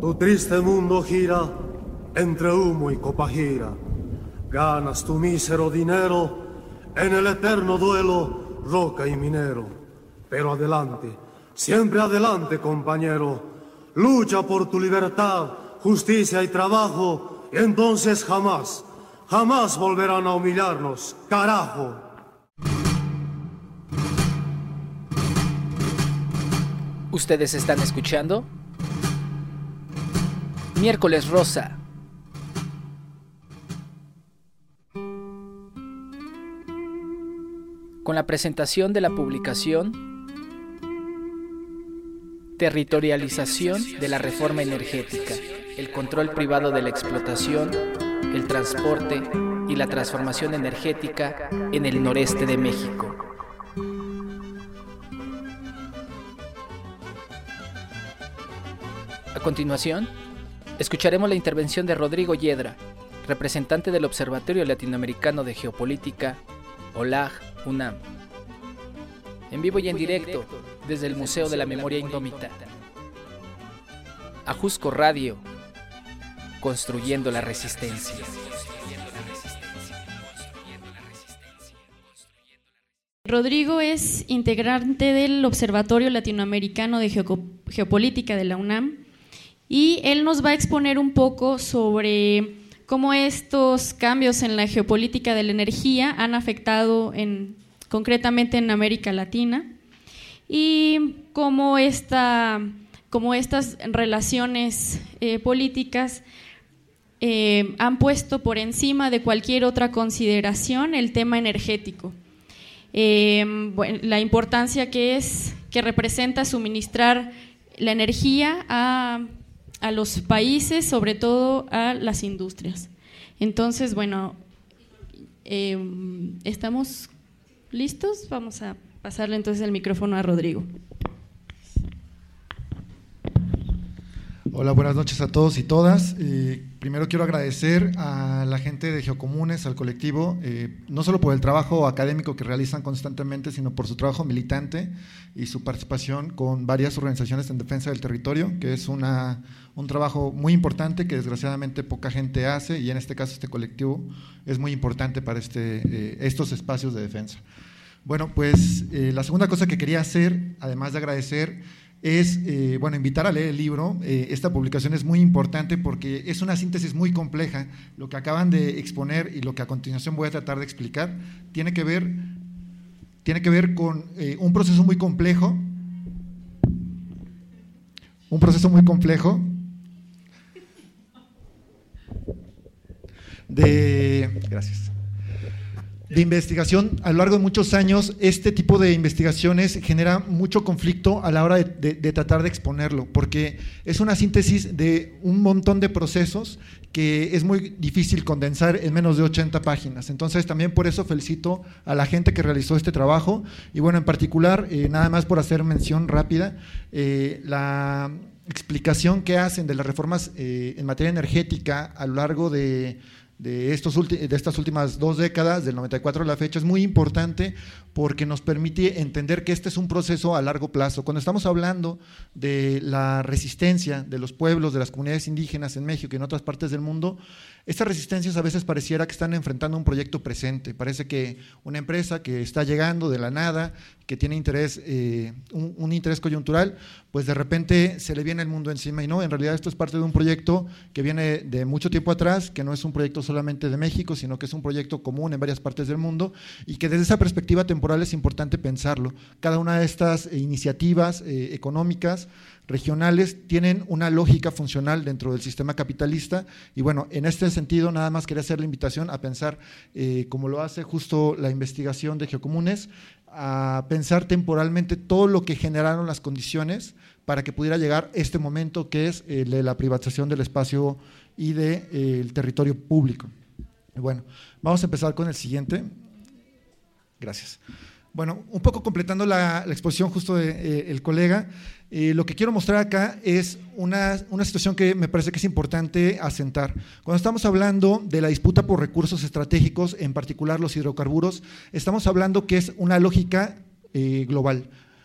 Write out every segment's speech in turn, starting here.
Tu triste mundo gira entre humo y copa gira. Ganas tu mísero dinero en el eterno duelo, roca y minero. Pero adelante, siempre adelante, compañero. Lucha por tu libertad, justicia y trabajo, y entonces jamás, jamás volverán a humillarnos, carajo. Ustedes están escuchando Miércoles Rosa. Con la presentación de la publicación Territorialización de la reforma energética, el control privado de la explotación, el transporte y la transformación energética en el noreste de México. A continuación, escucharemos la intervención de Rodrigo Yedra, representante del Observatorio Latinoamericano de Geopolítica, OLAG, UNAM. En vivo y en directo, desde el Museo de la Memoria Indómita. Ajusco Radio, construyendo la resistencia. Rodrigo es integrante del Observatorio Latinoamericano de Geopolítica de la UNAM y él nos va a exponer un poco sobre cómo estos cambios en la geopolítica de la energía han afectado concretamente en América Latina y cómo estas relaciones políticas han puesto por encima de cualquier otra consideración el tema energético. La importancia que representa suministrar la energía a los países, sobre todo a las industrias. Entonces, bueno, ¿estamos listos? Vamos a pasarle entonces el micrófono a Rodrigo. Hola, buenas noches a todos y todas. Primero quiero agradecer a la gente de Geocomunes, al colectivo, no solo por el trabajo académico que realizan constantemente, sino por su trabajo militante y su participación con varias organizaciones en defensa del territorio, que es un trabajo muy importante que desgraciadamente poca gente hace, y en este caso este colectivo es muy importante para estos espacios de defensa. Bueno, pues la segunda cosa que quería hacer, además de agradecer, es invitar a leer el libro. Esta publicación es muy importante porque es una síntesis muy compleja. Lo que acaban de exponer y lo que a continuación voy a tratar de explicar tiene que ver con un proceso muy complejo, de investigación. A lo largo de muchos años, este tipo de investigaciones genera mucho conflicto a la hora de tratar de exponerlo, porque es una síntesis de un montón de procesos que es muy difícil condensar en menos de 80 páginas. Entonces, también por eso felicito a la gente que realizó este trabajo, y bueno, en particular, nada más por hacer mención rápida, la explicación que hacen de las reformas en materia energética a lo largo de estas últimas 2 décadas, del 94 a la fecha, es muy importante porque nos permite entender que este es un proceso a largo plazo. Cuando estamos hablando de la resistencia de los pueblos, de las comunidades indígenas en México y en otras partes del mundo, estas resistencias a veces pareciera que están enfrentando un proyecto presente. Parece que una empresa que está llegando de la nada, que tiene interés, un interés coyuntural, pues de repente se le viene el mundo encima, y no, en realidad esto es parte de un proyecto que viene de mucho tiempo atrás, que no es un proyecto solamente de México, sino que es un proyecto común en varias partes del mundo, y que desde esa perspectiva temporal es importante pensarlo. Cada una de estas iniciativas económicas regionales tienen una lógica funcional dentro del sistema capitalista, y bueno, en este sentido nada más quería hacer la invitación a pensar, como lo hace justo la investigación de Geocomunes, a pensar temporalmente todo lo que generaron las condiciones para que pudiera llegar este momento, que es el de la privatización del espacio y del territorio público. Bueno, vamos a empezar con el siguiente. Gracias. Bueno, un poco completando la exposición justo del colega, lo que quiero mostrar acá es una situación que me parece que es importante asentar. Cuando estamos hablando de la disputa por recursos estratégicos, en particular los hidrocarburos, estamos hablando que es una lógica global.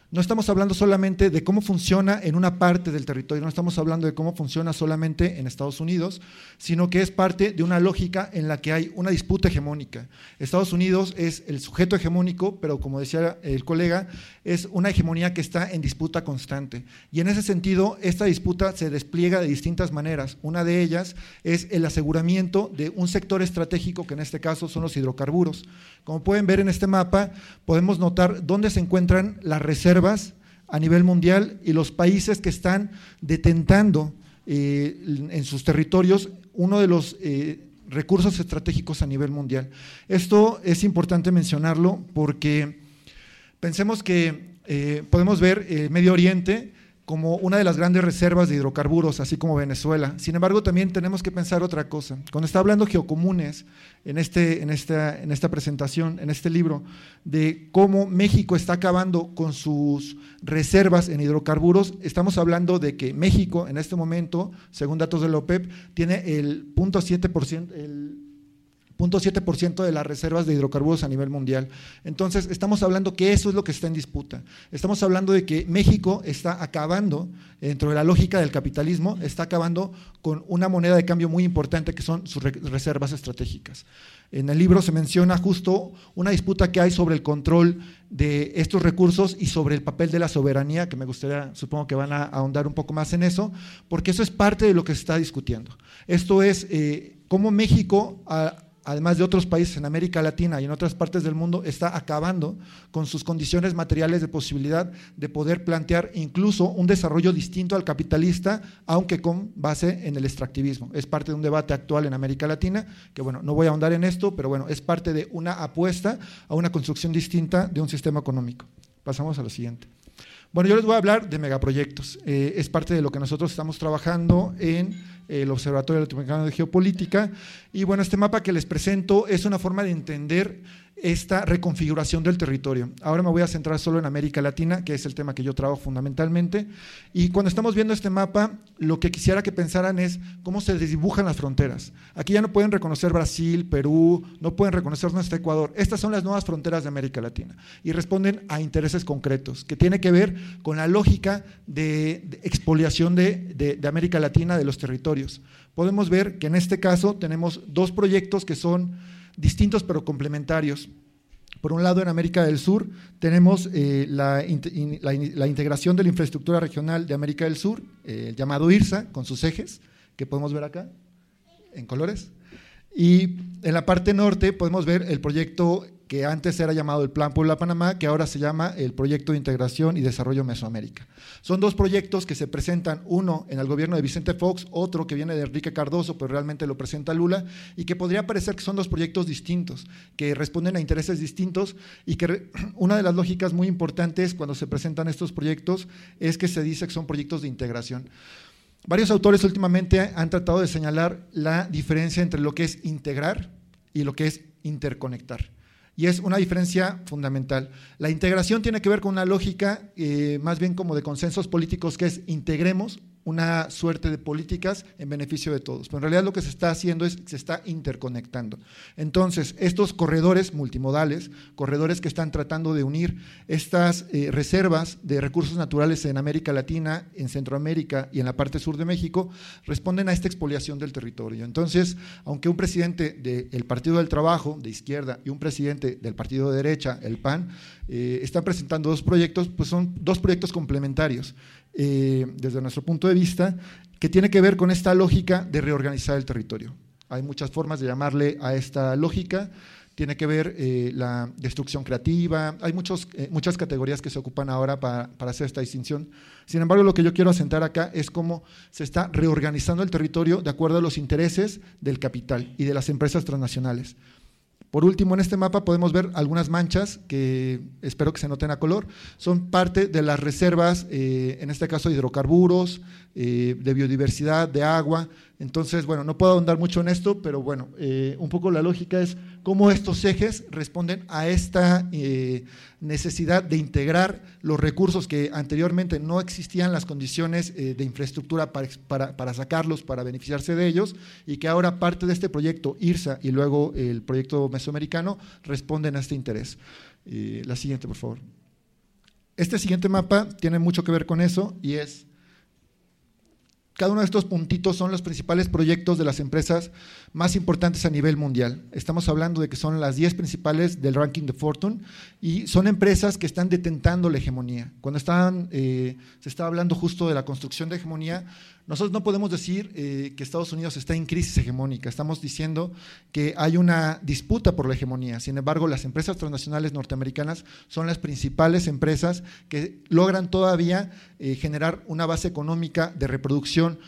No estamos hablando solamente de cómo funciona en una parte del territorio, no estamos hablando de cómo funciona solamente en Estados Unidos, sino que es parte de una lógica en la que hay una disputa hegemónica. Estados Unidos es el sujeto hegemónico, pero como decía el colega, es una hegemonía que está en disputa constante. Y en ese sentido, esta disputa se despliega de distintas maneras. Una de ellas es el aseguramiento de un sector estratégico, que en este caso son los hidrocarburos. Como pueden ver en este mapa, podemos notar dónde se encuentran las reservas a nivel mundial y los países que están detentando en sus territorios uno de los recursos estratégicos a nivel mundial. Esto es importante mencionarlo porque pensemos que podemos ver Medio Oriente como una de las grandes reservas de hidrocarburos, así como Venezuela. Sin embargo, también tenemos que pensar otra cosa. Cuando está hablando Geocomunes en esta presentación, en este libro, de cómo México está acabando con sus reservas en hidrocarburos, estamos hablando de que México en este momento, según datos de la OPEP, tiene el 0.7% de las reservas de hidrocarburos a nivel mundial. Entonces, estamos hablando que eso es lo que está en disputa. Estamos hablando de que México está acabando, dentro de la lógica del capitalismo, está acabando con una moneda de cambio muy importante que son sus reservas estratégicas. En el libro se menciona justo una disputa que hay sobre el control de estos recursos y sobre el papel de la soberanía, que me gustaría, supongo que van a ahondar un poco más en eso, porque eso es parte de lo que se está discutiendo. Esto es cómo México, además de otros países en América Latina y en otras partes del mundo, está acabando con sus condiciones materiales de posibilidad de poder plantear incluso un desarrollo distinto al capitalista, aunque con base en el extractivismo. Es parte de un debate actual en América Latina, que bueno, no voy a ahondar en esto, pero bueno, es parte de una apuesta a una construcción distinta de un sistema económico. Pasamos a lo siguiente. Bueno, yo les voy a hablar de megaproyectos. Es parte de lo que nosotros estamos trabajando en el Observatorio Latinoamericano de Geopolítica. Y bueno, este mapa que les presento es una forma de entender esta reconfiguración del territorio. Ahora me voy a centrar solo en América Latina, que es el tema que yo trabajo fundamentalmente. Y cuando estamos viendo este mapa, lo que quisiera que pensaran es cómo se desdibujan las fronteras. Aquí ya no pueden reconocer Brasil, Perú, no pueden reconocer nuestro Ecuador. Estas son las nuevas fronteras de América Latina y responden a intereses concretos, que tiene que ver con la lógica de expoliación de América Latina, de los territorios. Podemos ver que en este caso tenemos dos proyectos que son distintos pero complementarios. Por un lado, en América del Sur tenemos la integración de la infraestructura regional de América del Sur, llamado IRSA, con sus ejes, que podemos ver acá, en colores. Y en la parte norte podemos ver el proyecto que antes era llamado el Plan Puebla-Panamá, que ahora se llama el Proyecto de Integración y Desarrollo Mesoamérica. Son dos proyectos que se presentan, uno en el gobierno de Vicente Fox, otro que viene de Enrique Cardoso, pero realmente lo presenta Lula, y que podría parecer que son dos proyectos distintos, que responden a intereses distintos, y que una de las lógicas muy importantes cuando se presentan estos proyectos es que se dice que son proyectos de integración. Varios autores últimamente han tratado de señalar la diferencia entre lo que es integrar y lo que es interconectar. Y es una diferencia fundamental. La integración tiene que ver con una lógica más bien como de consensos políticos, que es integremos una suerte de políticas en beneficio de todos. Pero en realidad lo que se está haciendo es que se está interconectando. Entonces, estos corredores multimodales, corredores que están tratando de unir estas reservas de recursos naturales en América Latina, en Centroamérica y en la parte sur de México, responden a esta expoliación del territorio. Entonces, aunque un presidente del Partido del Trabajo, de izquierda, y un presidente del partido de derecha, el PAN, están presentando dos proyectos, pues son dos proyectos complementarios. Desde nuestro punto de vista, que tiene que ver con esta lógica de reorganizar el territorio. Hay muchas formas de llamarle a esta lógica, tiene que ver la destrucción creativa, hay muchas categorías que se ocupan ahora para hacer esta distinción. Sin embargo, lo que yo quiero asentar acá es cómo se está reorganizando el territorio de acuerdo a los intereses del capital y de las empresas transnacionales. Por último, en este mapa podemos ver algunas manchas que espero que se noten a color. Son parte de las reservas, en este caso de hidrocarburos, de biodiversidad, de agua. Entonces, bueno, no puedo ahondar mucho en esto, pero bueno, un poco la lógica es cómo estos ejes responden a esta necesidad de integrar los recursos que anteriormente no existían las condiciones de infraestructura para sacarlos, para beneficiarse de ellos, y que ahora parte de este proyecto IRSA y luego el proyecto mesoamericano responden a este interés. La siguiente, por favor. Este siguiente mapa tiene mucho que ver con eso y es, cada uno de estos puntitos son los principales proyectos de las empresas más importantes a nivel mundial. Estamos hablando de que son las 10 principales del ranking de Fortune y son empresas que están detentando la hegemonía. Cuando se estaba hablando justo de la construcción de hegemonía, nosotros no podemos decir que Estados Unidos está en crisis hegemónica, estamos diciendo que hay una disputa por la hegemonía. Sin embargo, las empresas transnacionales norteamericanas son las principales empresas que logran todavía generar una base económica de reproducción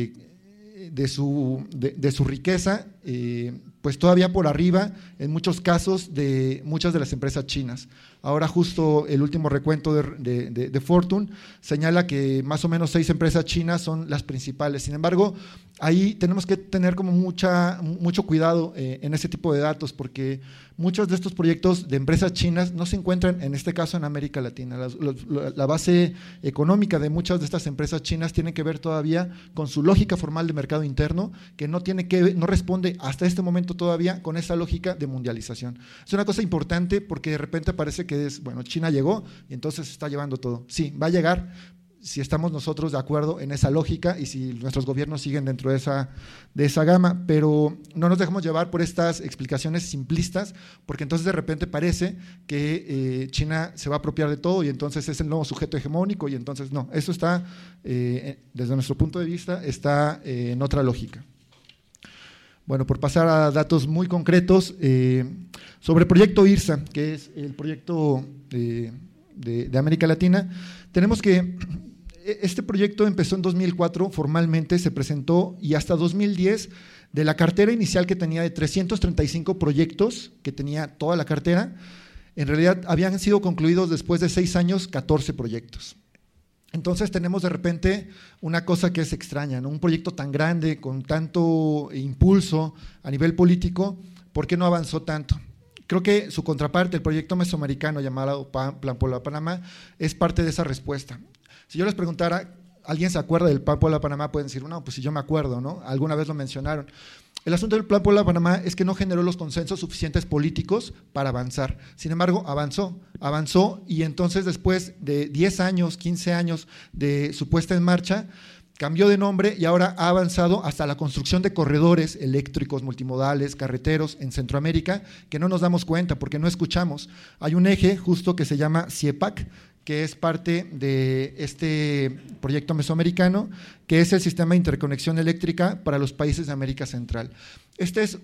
de su riqueza, pues todavía por arriba, en muchos casos, de muchas de las empresas chinas. Ahora justo el último recuento de Fortune señala que más o menos 6 empresas chinas son las principales. Sin embargo, ahí tenemos que tener como mucho cuidado en ese tipo de datos, porque muchos de estos proyectos de empresas chinas no se encuentran, en este caso, en América Latina. La base económica de muchas de estas empresas chinas tiene que ver todavía con su lógica formal de mercado interno, que no responde hasta este momento todavía con esa lógica de mundialización. Es una cosa importante porque de repente parece que China llegó y entonces se está llevando todo. Sí, va a llegar si estamos nosotros de acuerdo en esa lógica y si nuestros gobiernos siguen dentro de esa gama, pero no nos dejemos llevar por estas explicaciones simplistas, porque entonces de repente parece que China se va a apropiar de todo y entonces es el nuevo sujeto hegemónico y entonces no, eso está, desde nuestro punto de vista, está en otra lógica. Bueno, por pasar a datos muy concretos, sobre el proyecto IRSA, que es el proyecto de América Latina, tenemos que este proyecto empezó en 2004, formalmente se presentó y hasta 2010, de la cartera inicial que tenía de 335 proyectos, que tenía toda la cartera, en realidad habían sido concluidos después de 6 años 14 proyectos. Entonces tenemos de repente una cosa que es extraña, ¿no? Un proyecto tan grande, con tanto impulso a nivel político, ¿por qué no avanzó tanto? Creo que su contraparte, el proyecto mesoamericano llamado Plan Puebla-Panamá, es parte de esa respuesta. Si yo les preguntara, ¿alguien se acuerda del Plan Puebla-Panamá? Pueden decir, no, pues sí, yo me acuerdo, ¿no? Alguna vez lo mencionaron. El asunto del Plan Puebla-Panamá es que no generó los consensos suficientes políticos para avanzar. Sin embargo, avanzó y entonces después de 10 años, 15 años de su puesta en marcha, cambió de nombre y ahora ha avanzado hasta la construcción de corredores eléctricos, multimodales, carreteros en Centroamérica, que no nos damos cuenta porque no escuchamos. Hay un eje justo que se llama CIEPAC, que es parte de este proyecto mesoamericano, que es el sistema de interconexión eléctrica para los países de América Central. Esta es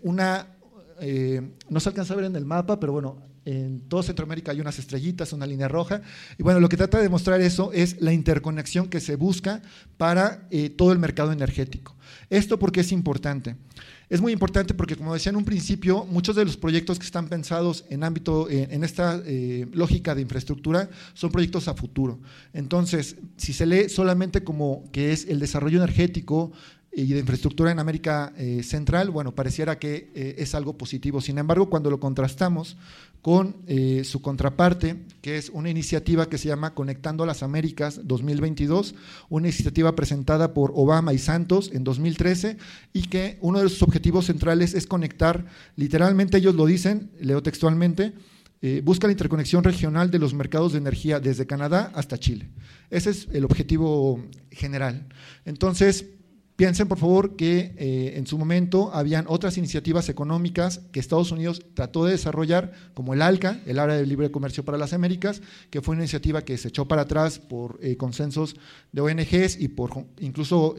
no se alcanza a ver en el mapa, pero bueno, en toda Centroamérica hay unas estrellitas, una línea roja, y bueno, lo que trata de demostrar eso es la interconexión que se busca para todo el mercado energético. ¿Esto por qué es importante? Es muy importante porque, como decía en un principio, muchos de los proyectos que están pensados en esta lógica de infraestructura son proyectos a futuro. Entonces, si se lee solamente como que es el desarrollo energético y de infraestructura en América Central, bueno, pareciera que es algo positivo. Sin embargo, cuando lo contrastamos con su contraparte, que es una iniciativa que se llama Conectando las Américas 2022, una iniciativa presentada por Obama y Santos en 2013 y que uno de sus objetivos centrales es conectar, literalmente ellos lo dicen, leo textualmente, busca la interconexión regional de los mercados de energía desde Canadá hasta Chile. Ese es el objetivo general. Entonces, piensen, por favor, que en su momento habían otras iniciativas económicas que Estados Unidos trató de desarrollar, como el ALCA, el Área de Libre Comercio para las Américas, que fue una iniciativa que se echó para atrás por consensos de ONGs y por incluso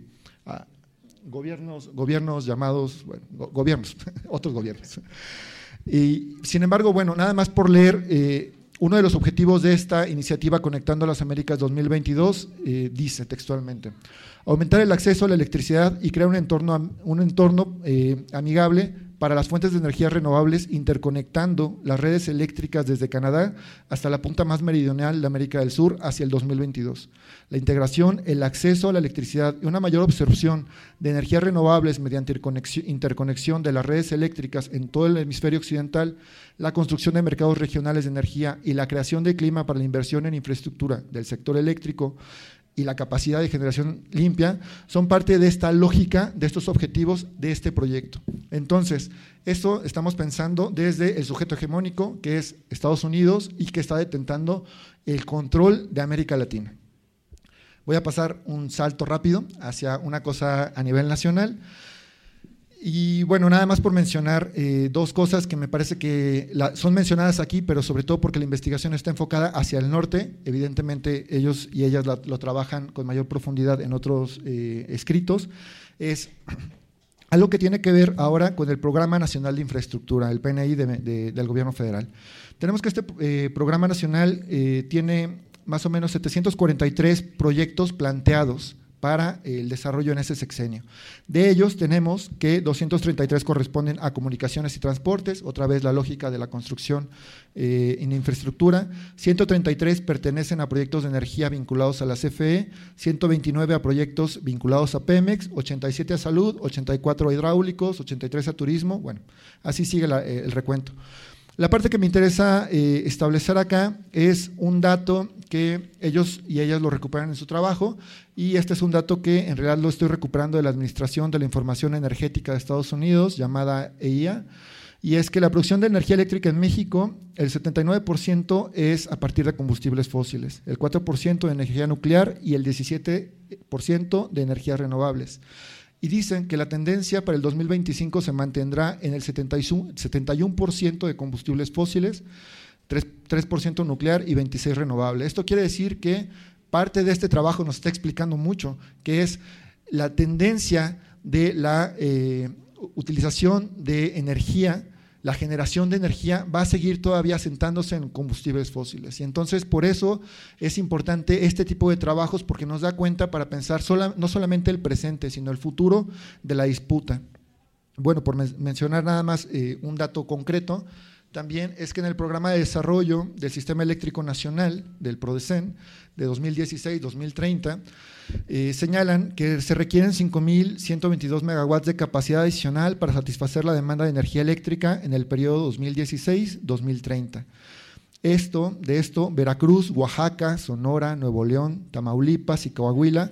gobiernos llamados, bueno, gobiernos, otros gobiernos. Y, sin embargo, bueno, nada más por leer, uno de los objetivos de esta iniciativa Conectando las Américas 2022 dice textualmente: aumentar el acceso a la electricidad y crear un entorno amigable para las fuentes de energía renovables, interconectando las redes eléctricas desde Canadá hasta la punta más meridional de América del Sur hacia el 2022. La integración, el acceso a la electricidad y una mayor absorción de energías renovables mediante interconexión de las redes eléctricas en todo el hemisferio occidental, la construcción de mercados regionales de energía y la creación de clima para la inversión en infraestructura del sector eléctrico y la capacidad de generación limpia son parte de esta lógica, de estos objetivos de este proyecto. Entonces, esto estamos pensando desde el sujeto hegemónico, que es Estados Unidos y que está detentando el control de América Latina. Voy a pasar un salto rápido hacia una cosa a nivel nacional. Y bueno, nada más por mencionar dos cosas que me parece que son mencionadas aquí, pero sobre todo porque la investigación está enfocada hacia el norte. Evidentemente ellos y ellas lo trabajan con mayor profundidad en otros escritos. Es algo que tiene que ver ahora con el Programa Nacional de Infraestructura, el PNI del Gobierno Federal. Tenemos que este Programa Nacional tiene más o menos 743 proyectos planteados para el desarrollo en ese sexenio. De ellos tenemos que 233 corresponden a comunicaciones y transportes, otra vez la lógica de la construcción en infraestructura, 133 pertenecen a proyectos de energía vinculados a la CFE, 129 a proyectos vinculados a Pemex, 87 a salud, 84 a hidráulicos, 83 a turismo, bueno, así sigue el recuento. La parte que me interesa establecer acá es un dato que ellos y ellas lo recuperan en su trabajo, y este es un dato que en realidad lo estoy recuperando de la Administración de la Información Energética de Estados Unidos, llamada EIA, y es que la producción de energía eléctrica en México, el 79% es a partir de combustibles fósiles, el 4% de energía nuclear y el 17% de energías renovables. Y dicen que la tendencia para el 2025 se mantendrá en el 71% de combustibles fósiles, 3% nuclear y 26% renovable. Esto quiere decir que parte de este trabajo nos está explicando mucho, que es la tendencia de la utilización de energía, la generación de energía va a seguir todavía asentándose en combustibles fósiles. Y entonces por eso es importante este tipo de trabajos, porque nos da cuenta para pensar no solamente el presente, sino el futuro de la disputa. Bueno, por mencionar nada más un dato concreto, también es que en el Programa de Desarrollo del Sistema Eléctrico Nacional, del PRODECEN, de 2016-2030, señalan que se requieren 5.122 megawatts de capacidad adicional para satisfacer la demanda de energía eléctrica en el periodo 2016-2030. De esto, Veracruz, Oaxaca, Sonora, Nuevo León, Tamaulipas y Coahuila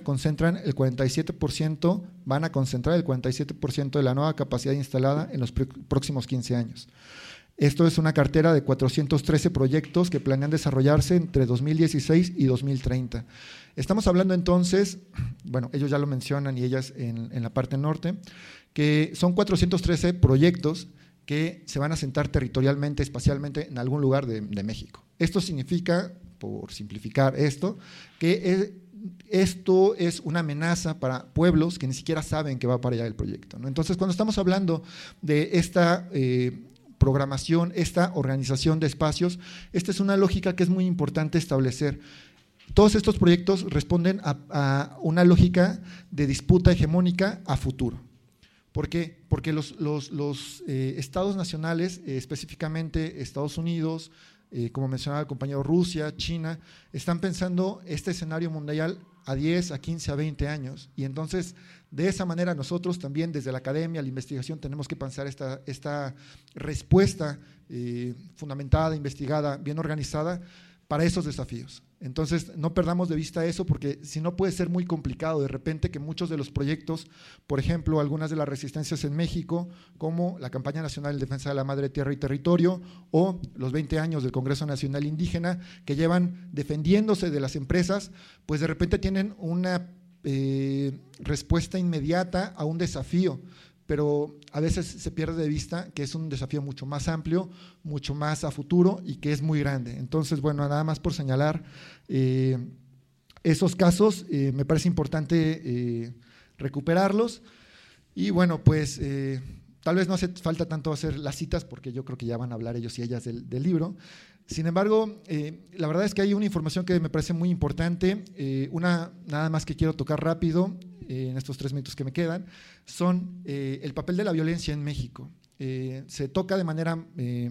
van a concentrar el 47% de la nueva capacidad instalada en los próximos 15 años. Esto es una cartera de 413 proyectos que planean desarrollarse entre 2016 y 2030. Estamos hablando entonces, bueno, ellos ya lo mencionan y ellas en la parte norte, que son 413 proyectos que se van a asentar territorialmente, espacialmente en algún lugar de México. Esto significa, por simplificar esto, que esto es una amenaza para pueblos que ni siquiera saben que va para allá el proyecto, ¿no? Entonces, cuando estamos hablando de esta programación, esta organización de espacios, esta es una lógica que es muy importante establecer. Todos estos proyectos responden a una lógica de disputa hegemónica a futuro. ¿Por qué? Porque los estados nacionales, específicamente Estados Unidos, como mencionaba el compañero, Rusia, China, están pensando este escenario mundial a 10, a 15, a 20 años. Y entonces, de esa manera nosotros también desde la academia, la investigación, tenemos que pensar esta respuesta fundamentada, investigada, bien organizada para esos desafíos. Entonces, no perdamos de vista eso, porque si no puede ser muy complicado de repente que muchos de los proyectos, por ejemplo, algunas de las resistencias en México, como la Campaña Nacional en Defensa de la Madre Tierra y Territorio, o los 20 años del Congreso Nacional Indígena, que llevan defendiéndose de las empresas, pues de repente tienen una respuesta inmediata a un desafío, pero a veces se pierde de vista que es un desafío mucho más amplio, mucho más a futuro y que es muy grande. Entonces, bueno, nada más por señalar esos casos, me parece importante recuperarlos. Y bueno, pues tal vez no hace falta tanto hacer las citas, porque yo creo que ya van a hablar ellos y ellas del libro. Sin embargo, la verdad es que hay una información que me parece muy importante, nada más que quiero tocar rápido en estos 3 minutos que me quedan, son el papel de la violencia en México. Se toca de manera,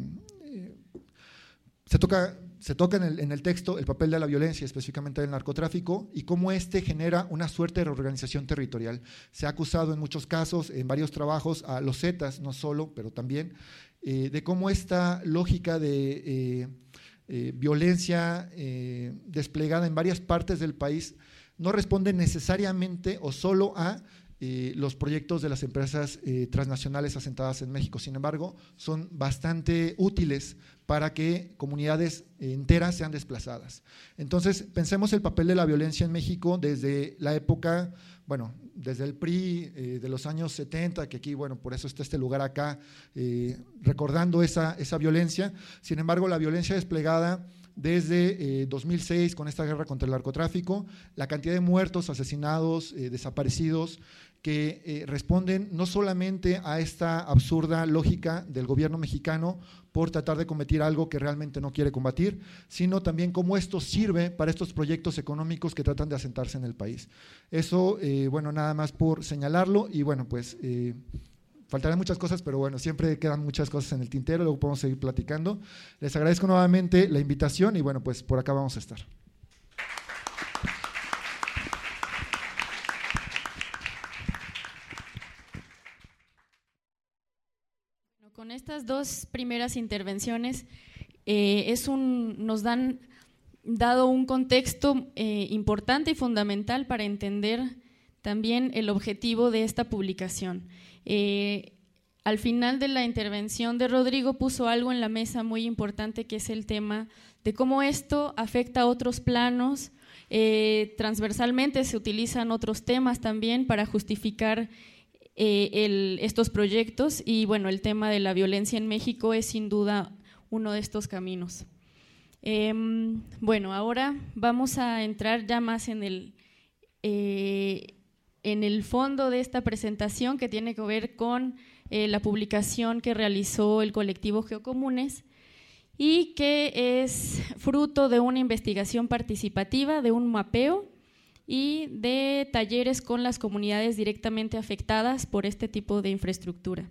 se toca en el texto el papel de la violencia, específicamente del narcotráfico, y cómo este genera una suerte de reorganización territorial. Se ha acusado en muchos casos, en varios trabajos, a los Zetas, no solo, pero también, de cómo esta lógica de violencia desplegada en varias partes del país no responde necesariamente o solo a los proyectos de las empresas transnacionales asentadas en México. Sin embargo, son bastante útiles para que comunidades enteras sean desplazadas. Entonces, pensemos el papel de la violencia en México desde la época, bueno, desde el PRI de los años 70, que aquí, bueno, por eso está este lugar acá, recordando esa violencia. Sin embargo, la violencia desplegada desde 2006 con esta guerra contra el narcotráfico, la cantidad de muertos, asesinados, desaparecidos, que responden no solamente a esta absurda lógica del gobierno mexicano por tratar de combatir algo que realmente no quiere combatir, sino también cómo esto sirve para estos proyectos económicos que tratan de asentarse en el país. Eso, bueno, nada más por señalarlo y bueno, pues faltarán muchas cosas, pero bueno, siempre quedan muchas cosas en el tintero, luego podemos seguir platicando. Les agradezco nuevamente la invitación y bueno, pues por acá vamos a estar. Con estas dos primeras intervenciones nos han dado un contexto importante y fundamental para entender también el objetivo de esta publicación. Al final de la intervención de Rodrigo puso algo en la mesa muy importante, que es el tema de cómo esto afecta a otros planos. Transversalmente se utilizan otros temas también para justificar estos proyectos y bueno, el tema de la violencia en México es sin duda uno de estos caminos. Bueno, ahora vamos a entrar ya más en el fondo de esta presentación, que tiene que ver con la publicación que realizó el colectivo Geocomunes y que es fruto de una investigación participativa, de un mapeo y de talleres con las comunidades directamente afectadas por este tipo de infraestructura.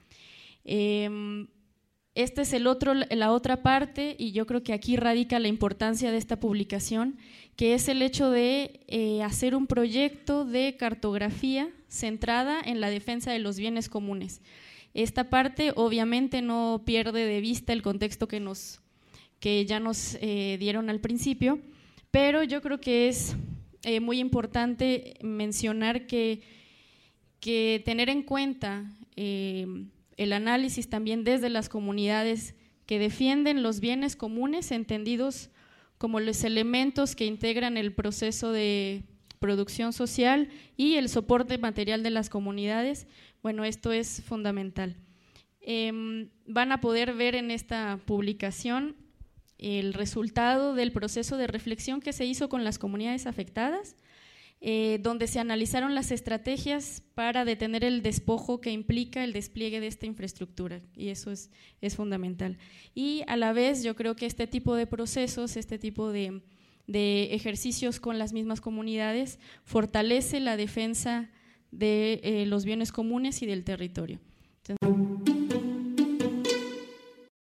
Esta es la otra parte, y yo creo que aquí radica la importancia de esta publicación, que es el hecho de hacer un proyecto de cartografía centrada en la defensa de los bienes comunes. Esta parte obviamente no pierde de vista el contexto que ya nos dieron al principio, pero yo creo que es muy importante mencionar que tener en cuenta el análisis también desde las comunidades que defienden los bienes comunes, entendidos como los elementos que integran el proceso de producción social y el soporte material de las comunidades. Bueno, esto es fundamental. Van a poder ver en esta publicación el resultado del proceso de reflexión que se hizo con las comunidades afectadas, donde se analizaron las estrategias para detener el despojo que implica el despliegue de esta infraestructura, y eso es fundamental. Y a la vez yo creo que este tipo de procesos, este tipo de ejercicios con las mismas comunidades fortalece la defensa de los bienes comunes y del territorio. Entonces,